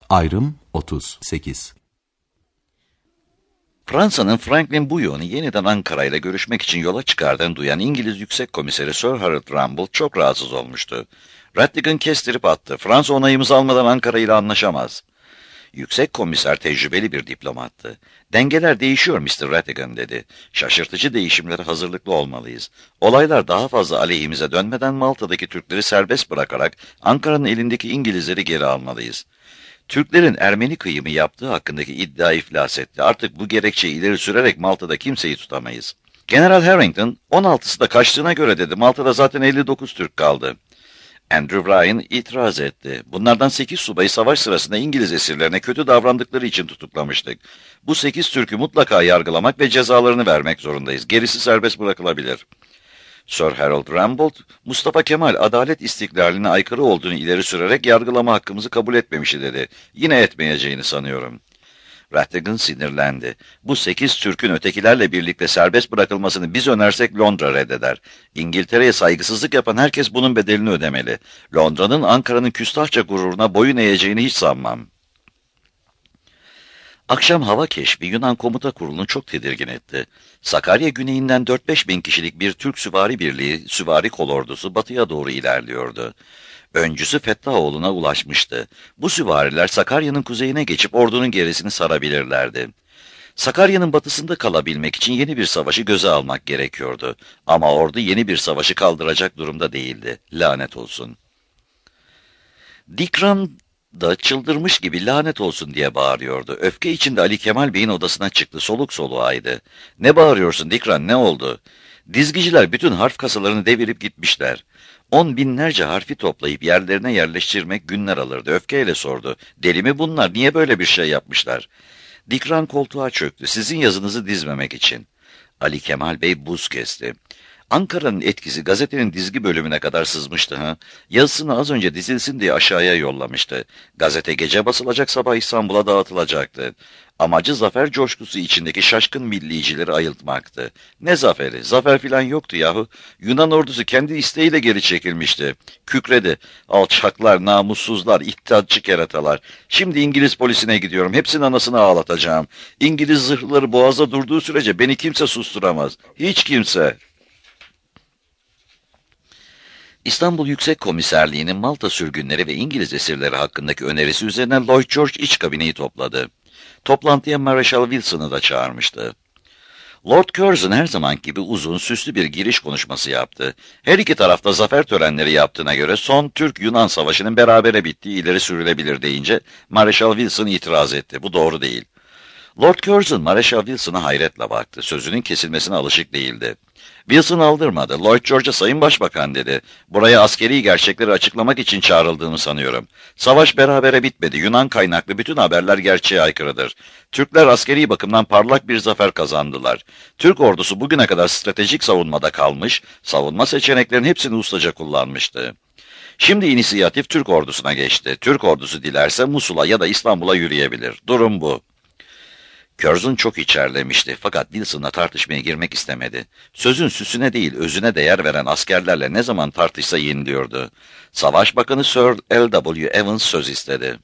Ayrım 38. Fransa'nın Franklin Bouillon'u yeniden Ankara ile görüşmek için yola çıkardığını duyan İngiliz Yüksek Komiseri Sir Harold Rumble çok rahatsız olmuştu. Rattigan kestirip attı. Fransa onayımızı almadan Ankara ile anlaşamaz. Yüksek Komiser tecrübeli bir diplomattı. Dengeler değişiyor Mr. Rattigan dedi. Şaşırtıcı değişimlere hazırlıklı olmalıyız. Olaylar daha fazla aleyhimize dönmeden Malta'daki Türkleri serbest bırakarak Ankara'nın elindeki İngilizleri geri almalıyız. Türklerin Ermeni kıyımı yaptığı hakkındaki iddia iflas etti. Artık bu gerekçeyi ileri sürerek Malta'da kimseyi tutamayız. General Harrington, 16'sı da kaçtığına göre dedi. Malta'da zaten 59 Türk kaldı. Andrew Ryan itiraz etti. Bunlardan 8 subayı savaş sırasında İngiliz esirlerine kötü davrandıkları için tutuklamıştık. Bu 8 Türk'ü mutlaka yargılamak ve cezalarını vermek zorundayız. Gerisi serbest bırakılabilir. Sir Harold Rumble, Mustafa Kemal adalet istiklaline aykırı olduğunu ileri sürerek yargılama hakkımızı kabul etmemişti dedi. Yine etmeyeceğini sanıyorum. Rattigan sinirlendi. Bu 8 Türk'ün ötekilerle birlikte serbest bırakılmasını biz önersek Londra reddeder. İngiltere'ye saygısızlık yapan herkes bunun bedelini ödemeli. Londra'nın Ankara'nın küstahça gururuna boyun eğeceğini hiç sanmam. Akşam hava keşfi Yunan Komuta Kurulu'nu çok tedirgin etti. Sakarya güneyinden 4-5 bin kişilik bir Türk süvari birliği, süvari kolordusu batıya doğru ilerliyordu. Öncüsü Fettahoğlu'na ulaşmıştı. Bu süvariler Sakarya'nın kuzeyine geçip ordunun gerisini sarabilirlerdi. Sakarya'nın batısında kalabilmek için yeni bir savaşı göze almak gerekiyordu. Ama ordu yeni bir savaşı kaldıracak durumda değildi. Lanet olsun. Dikran da çıldırmış gibi lanet olsun diye bağırıyordu. Öfke içinde Ali Kemal Bey'in odasına çıktı. Soluk soluğaydı. Ne bağırıyorsun Dikran, ne oldu? Dizgiciler bütün harf kasalarını devirip gitmişler. 10 binlerce harfi toplayıp yerlerine yerleştirmek günler alırdı. Öfkeyle sordu. Deli mi bunlar? Niye böyle bir şey yapmışlar? Dikran koltuğa çöktü. Sizin yazınızı dizmemek için. Ali Kemal Bey buz kesti. Ankara'nın etkisi gazetenin dizgi bölümüne kadar sızmıştı. Yazısını az önce dizilsin diye aşağıya yollamıştı. Gazete gece basılacak, sabah İstanbul'a dağıtılacaktı. Amacı zafer coşkusu içindeki şaşkın millicileri ayıltmaktı. Ne zaferi? Zafer filan yoktu yahu. Yunan ordusu kendi isteğiyle geri çekilmişti. Kükredi. Alçaklar, namussuzlar, iddiatçı keratalar. Şimdi İngiliz polisine gidiyorum. Hepsinin anasını ağlatacağım. İngiliz zırhları boğazda durduğu sürece beni kimse susturamaz. Hiç kimse. İstanbul Yüksek Komiserliği'nin Malta sürgünleri ve İngiliz esirleri hakkındaki önerisi üzerine Lloyd George iç kabineyi topladı. Toplantıya Marshal Wilson'ı da çağırmıştı. Lord Curzon her zamanki gibi uzun, süslü bir giriş konuşması yaptı. Her iki tarafta zafer törenleri yaptığına göre son Türk-Yunan savaşının berabere bittiği ileri sürülebilir deyince Marshal Wilson itiraz etti. Bu doğru değil. Lord Curzon, Marshal Wilson'a hayretle baktı. Sözünün kesilmesine alışık değildi. Wilson aldırmadı. Lloyd George'a Sayın Başbakan dedi. Buraya askeri gerçekleri açıklamak için çağrıldığımı sanıyorum. Savaş berabere bitmedi. Yunan kaynaklı bütün haberler gerçeğe aykırıdır. Türkler askeri bakımdan parlak bir zafer kazandılar. Türk ordusu bugüne kadar stratejik savunmada kalmış, savunma seçeneklerinin hepsini ustaca kullanmıştı. Şimdi inisiyatif Türk ordusuna geçti. Türk ordusu dilerse Musul'a ya da İstanbul'a yürüyebilir. Durum bu. Curzon çok içerlemişti fakat Wilson'la tartışmaya girmek istemedi. Sözün süsüne değil özüne değer veren askerlerle ne zaman tartışsa yeniliyordu. Savaş Bakanı Sir L.W. Evans söz istedi.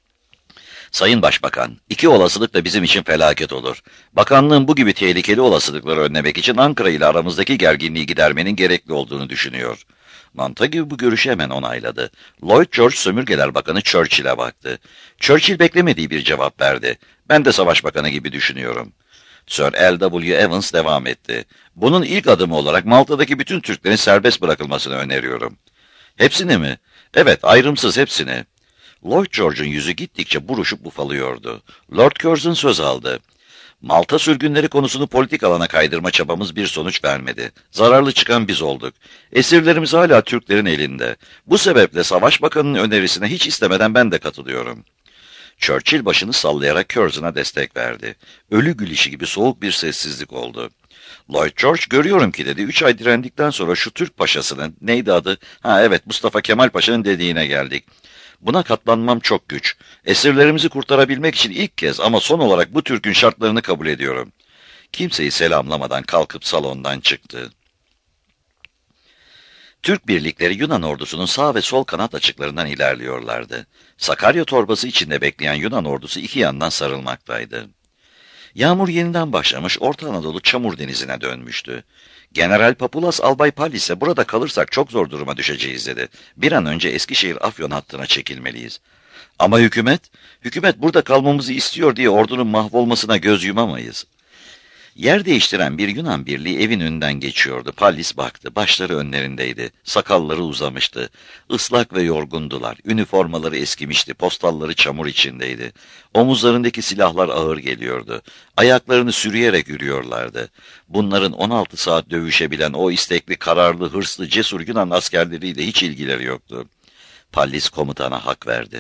Sayın Başbakan, iki olasılık da bizim için felaket olur. Bakanlığın bu gibi tehlikeli olasılıkları önlemek için Ankara ile aramızdaki gerginliği gidermenin gerekli olduğunu düşünüyor. Montague bu görüşü hemen onayladı. Lloyd George Sömürgeler Bakanı Churchill'e baktı. Churchill beklemediği bir cevap verdi. Ben de Savaş Bakanı gibi düşünüyorum. Sir L.W. Evans devam etti. Bunun ilk adımı olarak Malta'daki bütün Türklerin serbest bırakılmasını öneriyorum. Hepsini mi? Evet, ayrımsız hepsini. Lloyd George'un yüzü gittikçe buruşup ufalıyordu. Lord Curzon söz aldı. Malta sürgünleri konusunu politik alana kaydırma çabamız bir sonuç vermedi. Zararlı çıkan biz olduk. Esirlerimiz hala Türklerin elinde. Bu sebeple Savaş Bakanı'nın önerisine hiç istemeden ben de katılıyorum. Churchill başını sallayarak Curzon'a destek verdi. Ölü gülüşü gibi soğuk bir sessizlik oldu. Lloyd George görüyorum ki dedi. 3 ay direndikten sonra şu Türk paşasının, neydi adı? Evet, Mustafa Kemal Paşa'nın dediğine geldik. Buna katlanmam çok güç. Esirlerimizi kurtarabilmek için ilk kez ama son olarak bu Türk'ün şartlarını kabul ediyorum. Kimseyi selamlamadan kalkıp salondan çıktı. Türk birlikleri Yunan ordusunun sağ ve sol kanat açıklarından ilerliyorlardı. Sakarya torbası içinde bekleyen Yunan ordusu iki yandan sarılmaktaydı. Yağmur yeniden başlamış, Orta Anadolu çamur denizine dönmüştü. General Papulas Albay Pallis'e burada kalırsak çok zor duruma düşeceğiz dedi. Bir an önce Eskişehir-Afyon hattına çekilmeliyiz. Ama hükümet burada kalmamızı istiyor diye ordunun mahvolmasına göz yumamayız. Yer değiştiren bir Yunan birliği evin önünden geçiyordu. Pallis baktı. Başları önlerindeydi. Sakalları uzamıştı. Islak ve yorgundular. Üniformaları eskimişti. Postalları çamur içindeydi. Omuzlarındaki silahlar ağır geliyordu. Ayaklarını sürüyerek yürüyorlardı. Bunların 16 saat dövüşebilen o istekli, kararlı, hırslı, cesur Yunan askerleriyle hiç ilgileri yoktu. Pallis komutana hak verdi.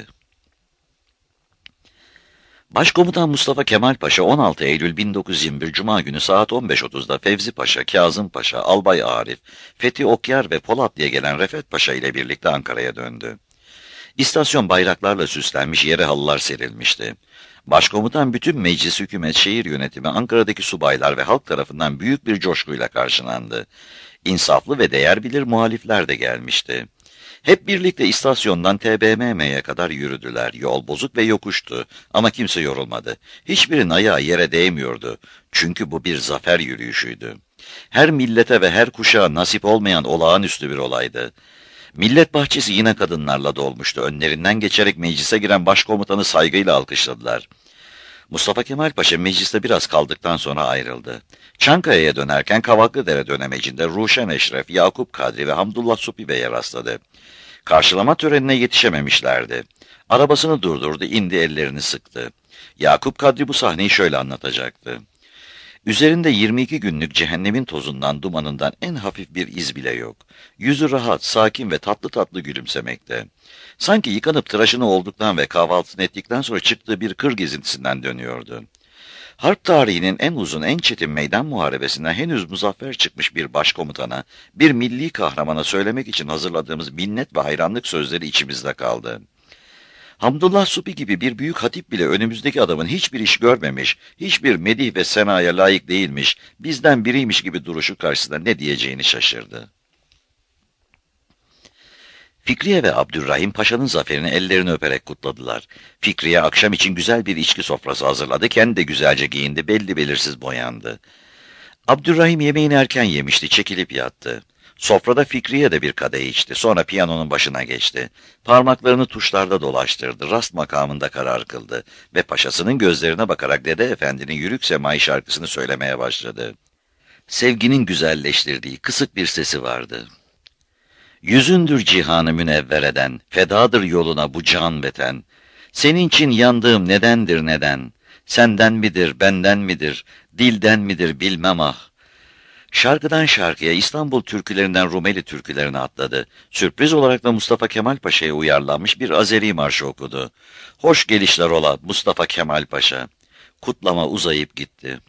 Başkomutan Mustafa Kemal Paşa 16 Eylül 1921 Cuma günü saat 15.30'da Fevzi Paşa, Kazım Paşa, Albay Arif, Fethi Okyar ve Polat diye gelen Refet Paşa ile birlikte Ankara'ya döndü. İstasyon bayraklarla süslenmiş, yere halılar serilmişti. Başkomutan bütün meclis, hükümet, şehir yönetimi, Ankara'daki subaylar ve halk tarafından büyük bir coşkuyla karşılandı. İnsaflı ve değer bilir muhalifler de gelmişti. Hep birlikte istasyondan TBMM'ye kadar yürüdüler. Yol bozuk ve yokuştu ama kimse yorulmadı. Hiçbirinin ayağı yere değmiyordu. Çünkü bu bir zafer yürüyüşüydü. Her millete ve her kuşağa nasip olmayan olağanüstü bir olaydı. Millet bahçesi yine kadınlarla dolmuştu. Önlerinden geçerek meclise giren başkomutanı saygıyla alkışladılar. Mustafa Kemal Paşa mecliste biraz kaldıktan sonra ayrıldı. Çankaya'ya dönerken Kavaklıdere dönemecinde Ruşen Eşref, Yakup Kadri ve Hamdullah Supi Bey'e rastladı. Karşılama törenine yetişememişlerdi. Arabasını durdurdu, indi, ellerini sıktı. Yakup Kadri bu sahneyi şöyle anlatacaktı. Üzerinde 22 günlük cehennemin tozundan, dumanından en hafif bir iz bile yok. Yüzü rahat, sakin ve tatlı tatlı gülümsemekte. Sanki yıkanıp tıraşını olduktan ve kahvaltısını ettikten sonra çıktığı bir kır gezintisinden dönüyordu. Harp tarihinin en uzun, en çetin meydan muharebesinden henüz muzaffer çıkmış bir başkomutana, bir milli kahramana söylemek için hazırladığımız minnet ve hayranlık sözleri içimizde kaldı. Hamdullah Supi gibi bir büyük hatip bile önümüzdeki adamın hiçbir iş görmemiş, hiçbir medih ve senaya layık değilmiş, bizden biriymiş gibi duruşu karşısında ne diyeceğini şaşırdı. Fikriye ve Abdurrahim Paşa'nın zaferini ellerini öperek kutladılar. Fikriye akşam için güzel bir içki sofrası hazırladı, kendi de güzelce giyindi, belli belirsiz boyandı. Abdurrahim yemeğini erken yemişti, çekilip yattı. Sofrada Fikriye de bir kadeh içti, sonra piyanonun başına geçti. Parmaklarını tuşlarda dolaştırdı, rast makamında karar kıldı ve paşasının gözlerine bakarak Dede Efendi'nin Yürük Semai şarkısını söylemeye başladı. Sevginin güzelleştirdiği kısık bir sesi vardı. Yüzündür cihanı münevver eden, fedadır yoluna bu can beten. Senin için yandığım nedendir neden? Senden midir, benden midir, dilden midir bilmem ah. Şarkıdan şarkıya İstanbul türkülerinden Rumeli türkülerine atladı. Sürpriz olarak da Mustafa Kemal Paşa'ya uyarlanmış bir Azeri marşı okudu. Hoş gelişler ola Mustafa Kemal Paşa. Kutlama uzayıp gitti.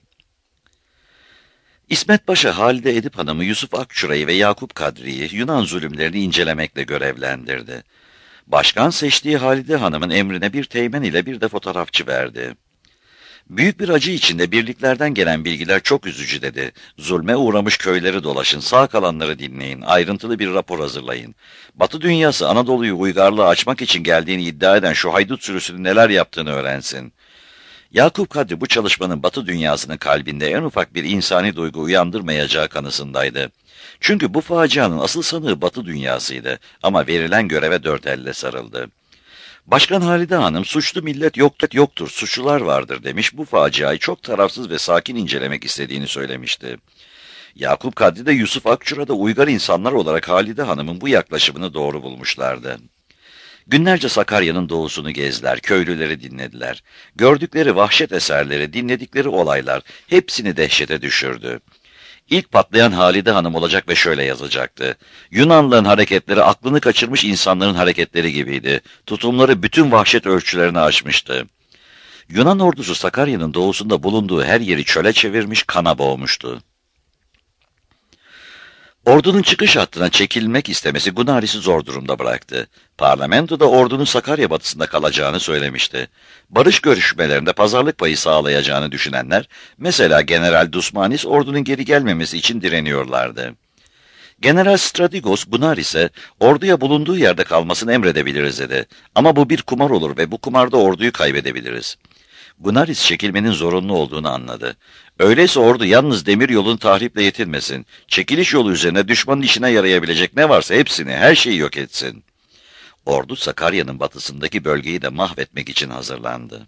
İsmet Paşa, Halide Edip Hanım'ı, Yusuf Akçura'yı ve Yakup Kadri'yi Yunan zulümlerini incelemekle görevlendirdi. Başkan seçtiği Halide Hanım'ın emrine bir teğmen ile bir de fotoğrafçı verdi. Büyük bir acı içinde birliklerden gelen bilgiler çok üzücü dedi. Zulme uğramış köyleri dolaşın, sağ kalanları dinleyin, ayrıntılı bir rapor hazırlayın. Batı dünyası Anadolu'yu uygarlığa açmak için geldiğini iddia eden şu haydut sürüsünün neler yaptığını öğrensin. Yakup Kadri bu çalışmanın Batı dünyasının kalbinde en ufak bir insani duygu uyandırmayacağı kanısındaydı. Çünkü bu facianın asıl sanığı Batı dünyasıydı ama verilen göreve dört elle sarıldı. Başkan Halide Hanım, suçlu millet yoktur, suçlular vardır demiş, bu faciayı çok tarafsız ve sakin incelemek istediğini söylemişti. Yakup Kadri de Yusuf Akçura'da uygar insanlar olarak Halide Hanım'ın bu yaklaşımını doğru bulmuşlardı. Günlerce Sakarya'nın doğusunu gezdiler, köylüleri dinlediler. Gördükleri vahşet eserleri, dinledikleri olaylar hepsini dehşete düşürdü. İlk patlayan Halide Hanım olacak ve şöyle yazacaktı. Yunanlıların hareketleri aklını kaçırmış insanların hareketleri gibiydi. Tutumları bütün vahşet ölçülerini aşmıştı. Yunan ordusu Sakarya'nın doğusunda bulunduğu her yeri çöle çevirmiş, kana boğmuştu. Ordunun çıkış hattına çekilmek istemesi Gunaris'i zor durumda bıraktı. Parlamentoda ordunun Sakarya batısında kalacağını söylemişti. Barış görüşmelerinde pazarlık payı sağlayacağını düşünenler, mesela General Dusmanis ordunun geri gelmemesi için direniyorlardı. General Strategos Gunaris'e orduya bulunduğu yerde kalmasını emredebiliriz dedi. Ama bu bir kumar olur ve bu kumarda orduyu kaybedebiliriz. Gunaris çekilmenin zorunlu olduğunu anladı. Öyleyse ordu yalnız demiryolun tahriple yetinmesin. Çekiliş yolu üzerine düşmanın işine yarayabilecek ne varsa hepsini, her şeyi yok etsin. Ordu Sakarya'nın batısındaki bölgeyi de mahvetmek için hazırlandı.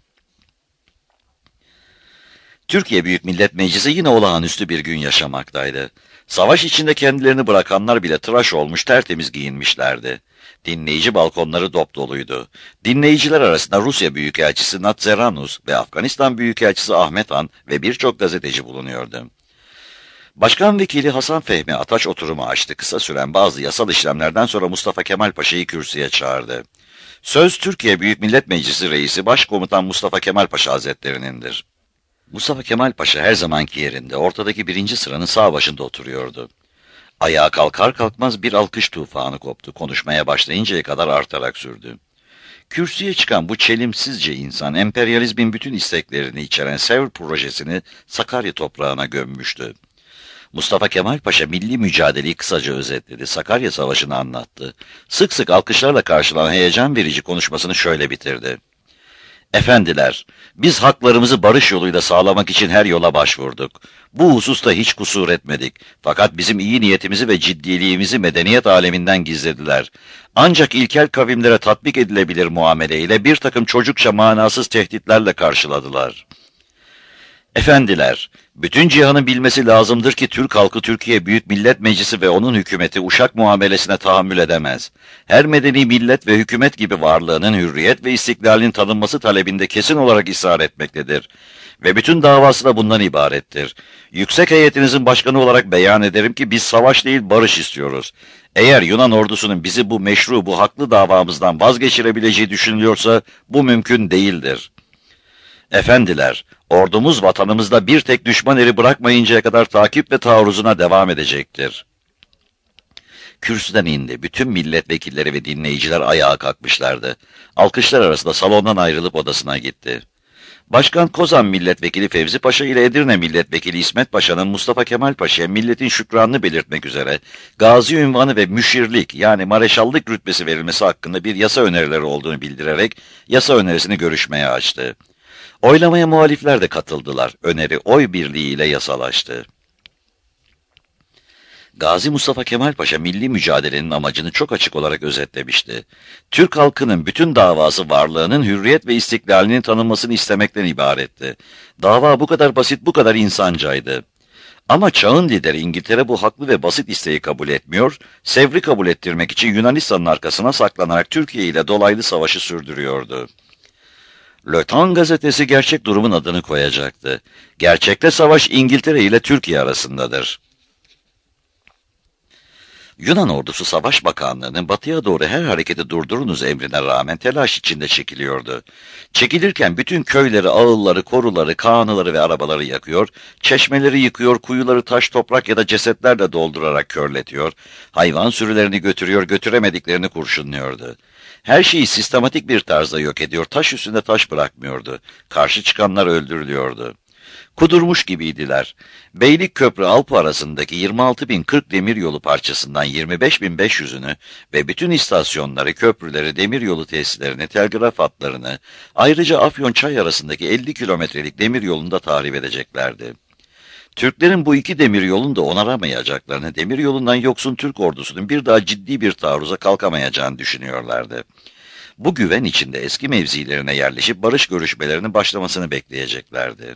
Türkiye Büyük Millet Meclisi yine olağanüstü bir gün yaşamaktaydı. Savaş içinde kendilerini bırakanlar bile tıraş olmuş, tertemiz giyinmişlerdi. Dinleyici balkonları dop doluydu. Dinleyiciler arasında Rusya Büyükelçisi Natseranus ve Afganistan Büyükelçisi Ahmet Han ve birçok gazeteci bulunuyordu. Başkan Vekili Hasan Fehmi Ataç oturumu açtı. Kısa süren bazı yasal işlemlerden sonra Mustafa Kemal Paşa'yı kürsüye çağırdı. Söz Türkiye Büyük Millet Meclisi Reisi Başkomutan Mustafa Kemal Paşa Hazretlerinindir. Mustafa Kemal Paşa her zamanki yerinde, ortadaki birinci sıranın sağ başında oturuyordu. Ayağa kalkar kalkmaz bir alkış tufanı koptu. Konuşmaya başlayıncaya kadar artarak sürdü. Kürsüye çıkan bu çelimsizce insan, emperyalizmin bütün isteklerini içeren Sevr projesini Sakarya toprağına gömmüştü. Mustafa Kemal Paşa milli mücadeleyi kısaca özetledi. Sakarya Savaşı'nı anlattı. Sık sık alkışlarla karşılanan heyecan verici konuşmasını şöyle bitirdi. Efendiler, biz haklarımızı barış yoluyla sağlamak için her yola başvurduk. Bu hususta hiç kusur etmedik. Fakat bizim iyi niyetimizi ve ciddiliğimizi medeniyet aleminden gizlediler. Ancak ilkel kavimlere tatbik edilebilir muameleyle bir takım çocukça manasız tehditlerle karşıladılar. Efendiler, bütün cihanın bilmesi lazımdır ki Türk halkı Türkiye Büyük Millet Meclisi ve onun hükümeti uşak muamelesine tahammül edemez. Her medeni millet ve hükümet gibi varlığının hürriyet ve istiklalinin tanınması talebinde kesin olarak ısrar etmektedir. Ve bütün davası da bundan ibarettir. Yüksek heyetinizin başkanı olarak beyan ederim ki biz savaş değil barış istiyoruz. Eğer Yunan ordusunun bizi bu meşru, bu haklı davamızdan vazgeçirebileceği düşünülüyorsa bu mümkün değildir. Efendiler, ordumuz vatanımızda bir tek düşman eri bırakmayıncaya kadar takip ve taarruzuna devam edecektir. Kürsüden indi. Bütün milletvekilleri ve dinleyiciler ayağa kalkmışlardı. Alkışlar arasında salondan ayrılıp odasına gitti. Başkan Kozan Milletvekili Fevzi Paşa ile Edirne Milletvekili İsmet Paşa'nın Mustafa Kemal Paşa'ya milletin şükranını belirtmek üzere gazi unvanı ve müşirlik yani mareşallık rütbesi verilmesi hakkında bir yasa önerileri olduğunu bildirerek yasa önerisini görüşmeye açtı. Oylamaya muhalifler de katıldılar. Öneri oy birliğiyle yasalaştı. Gazi Mustafa Kemal Paşa milli mücadelenin amacını çok açık olarak özetlemişti. Türk halkının bütün davası varlığının hürriyet ve istiklalinin tanınmasını istemekten ibaretti. Dava bu kadar basit, bu kadar insancaydı. Ama çağın lideri İngiltere bu haklı ve basit isteği kabul etmiyor, Sevr'i kabul ettirmek için Yunanistan'ın arkasına saklanarak Türkiye ile dolaylı savaşı sürdürüyordu. Le Temps gazetesi gerçek durumun adını koyacaktı. Gerçekte savaş İngiltere ile Türkiye arasındadır. Yunan ordusu Savaş Bakanlığı'nın batıya doğru her hareketi durdurunuz emrine rağmen telaş içinde çekiliyordu. Çekilirken bütün köyleri, ağılları, koruları, kağanıları ve arabaları yakıyor, çeşmeleri yıkıyor, kuyuları taş, toprak ya da cesetlerle doldurarak körletiyor, hayvan sürülerini götürüyor, götüremediklerini kurşunluyordu. Her şeyi sistematik bir tarzda yok ediyor, taş üstünde taş bırakmıyordu. Karşı çıkanlar öldürülüyordu. Kudurmuş gibiydiler. Beylikköprü-Alpı arasındaki 26.040 demiryolu parçasından 25.500'ünü ve bütün istasyonları, köprüleri, demiryolu tesislerini, telgraf hatlarını, ayrıca Afyon-Çay arasındaki 50 kilometrelik demiryolunu da tahrip edeceklerdi. Türklerin bu iki demiryolunu da onaramayacaklarını, demiryolundan yoksun Türk ordusunun bir daha ciddi bir taarruza kalkamayacağını düşünüyorlardı. Bu güven içinde eski mevzilerine yerleşip barış görüşmelerinin başlamasını bekleyeceklerdi.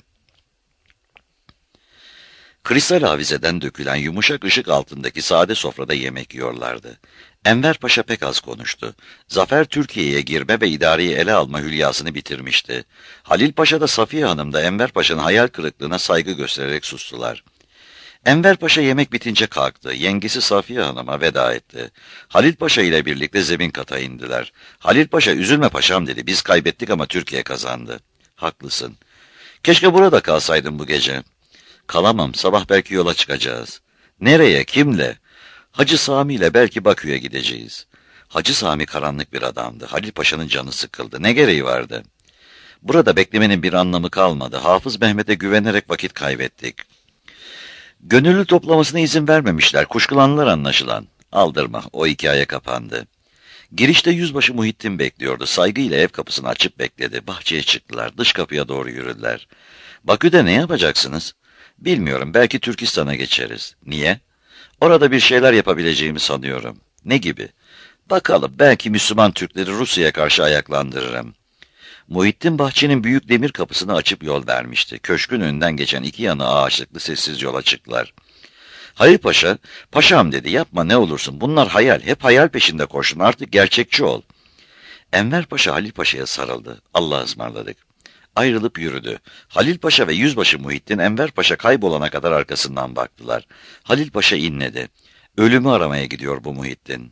Kristal avizeden dökülen yumuşak ışık altındaki sade sofrada yemek yiyorlardı. Enver Paşa pek az konuştu. Zafer Türkiye'ye girme ve idareyi ele alma hülyasını bitirmişti. Halil Paşa da Safiye Hanım da Enver Paşa'nın hayal kırıklığına saygı göstererek sustular. Enver Paşa yemek bitince kalktı. Yengesi Safiye Hanım'a veda etti. Halil Paşa ile birlikte zemin kata indiler. Halil Paşa üzülme paşam dedi. Biz kaybettik ama Türkiye kazandı. Haklısın. Keşke burada kalsaydın bu gece. Kalamam, sabah belki yola çıkacağız. Nereye, kimle? Hacı Sami ile belki Bakü'ye gideceğiz. Hacı Sami karanlık bir adamdı. Halil Paşa'nın canı sıkıldı. Ne gereği vardı? Burada beklemenin bir anlamı kalmadı. Hafız Mehmet'e güvenerek vakit kaybettik. Gönüllü toplamasına izin vermemişler, kuşkulandılar anlaşılan. Aldırma, o hikaye kapandı. Girişte yüzbaşı Muhittin bekliyordu. Saygıyla ev kapısını açıp bekledi. Bahçeye çıktılar, dış kapıya doğru yürüdüler. Bakü'de ne yapacaksınız? Bilmiyorum, belki Türkistan'a geçeriz. Niye? Orada bir şeyler yapabileceğimi sanıyorum. Ne gibi? Bakalım, belki Müslüman Türkleri Rusya'ya karşı ayaklandırırım. Muhittin bahçenin büyük demir kapısını açıp yol vermişti. Köşkün önünden geçen iki yanı ağaçlıklı sessiz yola çıktılar. Halil Paşa, "Paşam," dedi, "yapma ne olursun, bunlar hayal, hep hayal peşinde koşun, artık gerçekçi ol." Enver Paşa Halil Paşa'ya sarıldı. "Allah'a ısmarladık." Ayrılıp yürüdü. Halil Paşa ve yüzbaşı Muhittin Enver Paşa kaybolana kadar arkasından baktılar. Halil Paşa inledi. "Ölümü aramaya gidiyor bu Muhittin."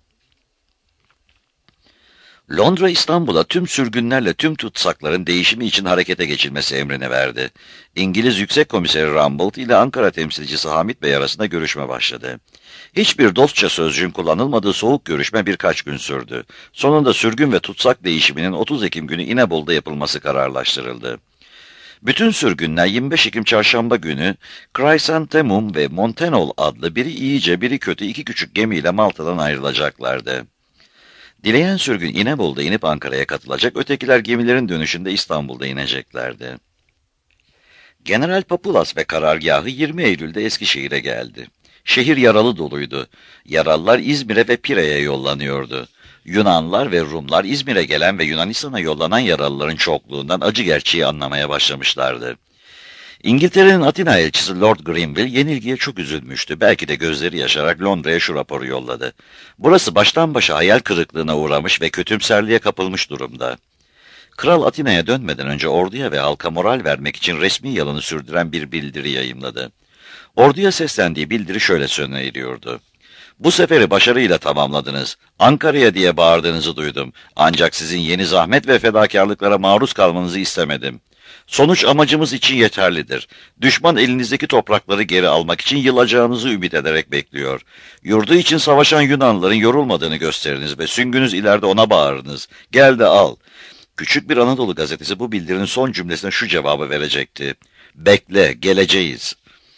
Londra İstanbul'a tüm sürgünlerle tüm tutsakların değişimi için harekete geçilmesi emrini verdi. İngiliz Yüksek Komiseri Rumbold ile Ankara temsilcisi Hamit Bey arasında görüşme başladı. Hiçbir dostça sözcüğün kullanılmadığı soğuk görüşme birkaç gün sürdü. Sonunda sürgün ve tutsak değişiminin 30 Ekim günü İnebolu'da yapılması kararlaştırıldı. Bütün sürgünler 25 Ekim çarşamba günü Chrysanthemum ve Montenol adlı biri iyice biri kötü iki küçük gemiyle Malta'dan ayrılacaklardı. Dileyen sürgün İnebolu'da inip Ankara'ya katılacak, ötekiler gemilerin dönüşünde İstanbul'da ineceklerdi. General Papulas ve karargahı 20 Eylül'de Eskişehir'e geldi. Şehir yaralı doluydu. Yaralılar İzmir'e ve Pire'ye yollanıyordu. Yunanlılar ve Rumlar İzmir'e gelen ve Yunanistan'a yollanan yaralıların çokluğundan acı gerçeği anlamaya başlamışlardı. İngiltere'nin Atina elçisi Lord Grenville yenilgiye çok üzülmüştü. Belki de gözleri yaşararak Londra'ya şu raporu yolladı. "Burası baştan başa hayal kırıklığına uğramış ve kötümserliğe kapılmış durumda." Kral Atina'ya dönmeden önce orduya ve halka moral vermek için resmi yalını sürdüren bir bildiri yayımladı. Orduya seslendiği bildiri şöyle sona eriyordu: "Bu seferi başarıyla tamamladınız. Ankara'ya diye bağırdığınızı duydum. Ancak sizin yeni zahmet ve fedakarlıklara maruz kalmanızı istemedim. Sonuç amacımız için yeterlidir. Düşman elinizdeki toprakları geri almak için yılacağınızı ümit ederek bekliyor. Yurdu için savaşan Yunanlıların yorulmadığını gösteriniz ve süngünüz ileride ona bağırınız. Gel de al." Küçük bir Anadolu gazetesi bu bildirinin son cümlesine şu cevabı verecekti: "Bekle, geleceğiz."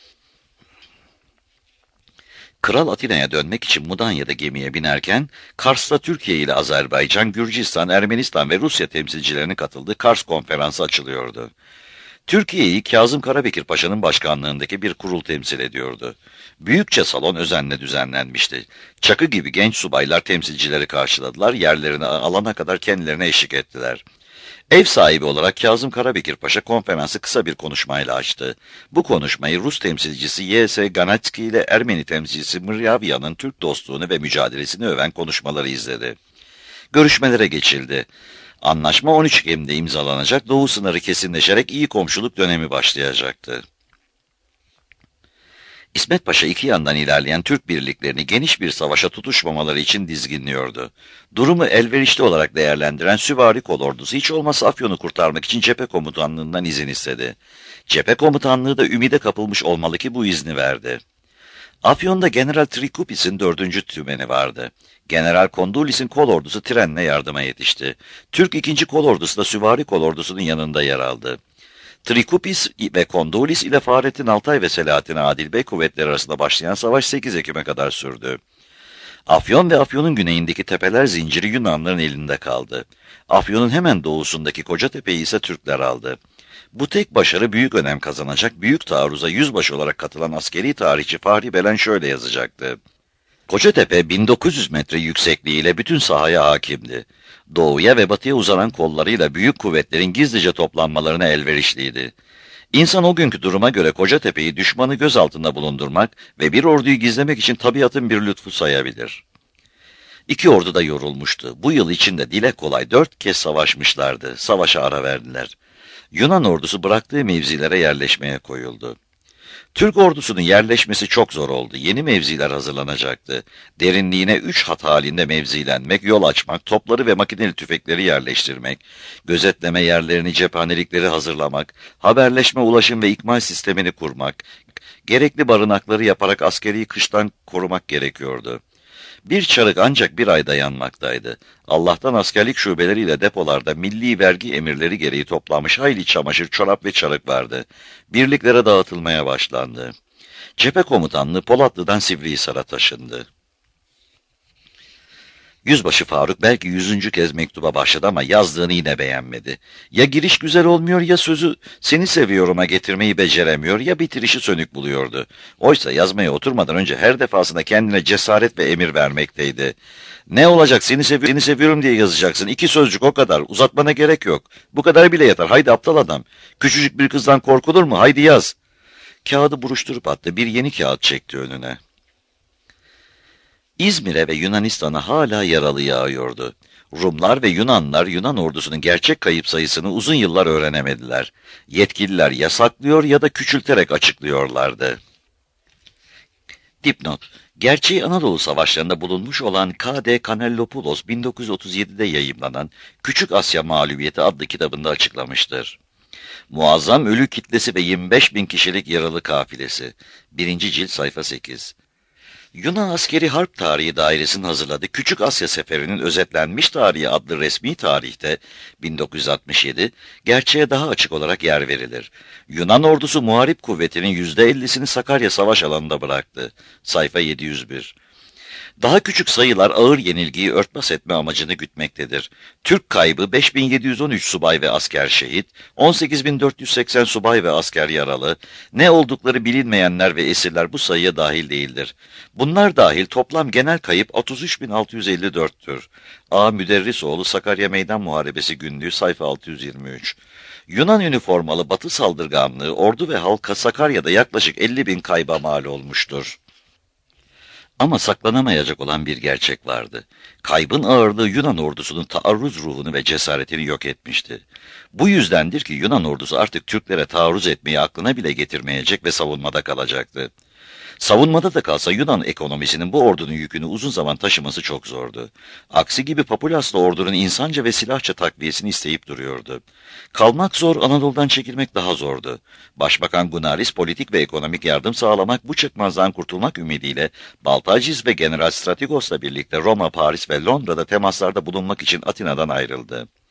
Kral Atina'ya dönmek için Mudanya'da gemiye binerken, Kars'ta Türkiye ile Azerbaycan, Gürcistan, Ermenistan ve Rusya temsilcilerinin katıldığı Kars Konferansı açılıyordu. Türkiye'yi Kazım Karabekir Paşa'nın başkanlığındaki bir kurul temsil ediyordu. Büyükçe salon özenle düzenlenmişti. Çakı gibi genç subaylar temsilcileri karşıladılar, yerlerini alana kadar kendilerine eşlik ettiler. Ev sahibi olarak Kazım Karabekir Paşa konferansı kısa bir konuşmayla açtı. Bu konuşmayı Rus temsilcisi Y.S. Ganatski ile Ermeni temsilcisi Mıryavya'nın Türk dostluğunu ve mücadelesini öven konuşmaları izledi. Görüşmelere geçildi. Anlaşma 13 Ekim'de imzalanacak, Doğu sınırı kesinleşerek iyi komşuluk dönemi başlayacaktı. İsmet Paşa iki yandan ilerleyen Türk birliklerini geniş bir savaşa tutuşmamaları için dizginliyordu. Durumu elverişli olarak değerlendiren Süvari Kolordusu hiç olmazsa Afyon'u kurtarmak için cephe komutanlığından izin istedi. Cephe komutanlığı da ümide kapılmış olmalı ki bu izni verdi. Afyon'da General Trikouppis'in 4. tümeni vardı. General Kondulis'in kolordusu trenle yardıma yetişti. Türk 2. kolordusu da Süvari Kolordusu'nun yanında yer aldı. Trikoupis ve Kondulis ile Fahrettin Altay ve Selahattin Adil Bey kuvvetleri arasında başlayan savaş 8 Ekim'e kadar sürdü. Afyon ve Afyon'un güneyindeki tepeler zinciri Yunanlıların elinde kaldı. Afyon'un hemen doğusundaki Kocatepe'yi ise Türkler aldı. Bu tek başarı büyük önem kazanacak, büyük taarruza yüzbaşı olarak katılan askeri tarihçi Fahri Belen şöyle yazacaktı: "Kocatepe 1900 metre yüksekliğiyle bütün sahaya hakimdi. Doğuya ve batıya uzanan kollarıyla büyük kuvvetlerin gizlice toplanmalarına elverişliydi. İnsan o günkü duruma göre Kocatepe'yi düşmanı göz altında bulundurmak ve bir orduyu gizlemek için tabiatın bir lütfu sayabilir." İki ordu da yorulmuştu. Bu yıl içinde dile kolay 4 kez savaşmışlardı. Savaşa ara verdiler. Yunan ordusu bıraktığı mevzilere yerleşmeye koyuldu. Türk ordusunun yerleşmesi çok zor oldu. Yeni mevziler hazırlanacaktı. Derinliğine 3 hat halinde mevzilenmek, yol açmak, topları ve makineli tüfekleri yerleştirmek, gözetleme yerlerini, cephanelikleri hazırlamak, haberleşme, ulaşım ve ikmal sistemini kurmak, gerekli barınakları yaparak askeri kıştan korumak gerekiyordu. Bir çarık ancak bir ay dayanmaktaydı. Allah'tan askerlik şubeleriyle depolarda milli vergi emirleri gereği toplanmış hayli çamaşır, çorap ve çarık vardı. Birliklere dağıtılmaya başlandı. Cephe komutanlığı Polatlı'dan Sivrihisar'a taşındı. Yüzbaşı Faruk belki 100. kez mektuba başladı ama yazdığını yine beğenmedi. Ya giriş güzel olmuyor ya sözü seni seviyorum'a getirmeyi beceremiyor ya bitirişi sönük buluyordu. Oysa yazmaya oturmadan önce her defasında kendine cesaret ve emir vermekteydi. Ne olacak seni seviyorum diye yazacaksın. 2 sözcük o kadar. Uzatmana gerek yok. Bu kadar bile yeter. Haydi aptal adam. Küçücük bir kızdan korkulur mu? Haydi yaz. Kağıdı buruşturup attı. Bir yeni kağıt çekti önüne. İzmir'e ve Yunanistan'a hala yaralı yağıyordu. Rumlar ve Yunanlar Yunan ordusunun gerçek kayıp sayısını uzun yıllar öğrenemediler. Yetkililer yasaklıyor ya da küçülterek açıklıyorlardı. Dipnot: Gerçeği Anadolu Savaşları'nda bulunmuş olan K.D. Kanellopoulos 1937'de yayımlanan Küçük Asya Mağlubiyeti adlı kitabında açıklamıştır. Muazzam ölü kitlesi ve 25.000 kişilik yaralı kafilesi. 1. cilt sayfa 8. Yunan Askeri Harp Tarihi Dairesi'nin hazırladığı Küçük Asya Seferi'nin özetlenmiş tarihi adlı resmi tarihte 1967 gerçeğe daha açık olarak yer verilir. Yunan ordusu muharip kuvvetinin %50'sini Sakarya Savaş alanında bıraktı. Sayfa 701. Daha küçük sayılar ağır yenilgiyi örtbas etme amacını gütmektedir. Türk kaybı 5713 subay ve asker şehit, 18480 subay ve asker yaralı, ne oldukları bilinmeyenler ve esirler bu sayıya dahil değildir. Bunlar dahil toplam genel kayıp 33.654'tür. A. Müderrisoğlu Sakarya Meydan Muharebesi Günlüğü sayfa 623. Yunan üniformalı Batı saldırganlığı ordu ve halka Sakarya'da yaklaşık 50.000 kayba mal olmuştur. Ama saklanamayacak olan bir gerçek vardı. Kaybın ağırlığı Yunan ordusunun taarruz ruhunu ve cesaretini yok etmişti. Bu yüzdendir ki Yunan ordusu artık Türklere taarruz etmeyi aklına bile getirmeyecek ve savunmada kalacaktı. Savunmada da kalsa Yunan ekonomisinin bu ordunun yükünü uzun zaman taşıması çok zordu. Aksi gibi Papulaslı ordunun insanca ve silahça takviyesini isteyip duruyordu. Kalmak zor, Anadolu'dan çekilmek daha zordu. Başbakan Gunaris politik ve ekonomik yardım sağlamak, bu çıkmazdan kurtulmak ümidiyle Baltaciz ve General Stratigos'la birlikte Roma, Paris ve Londra'da temaslarda bulunmak için Atina'dan ayrıldı.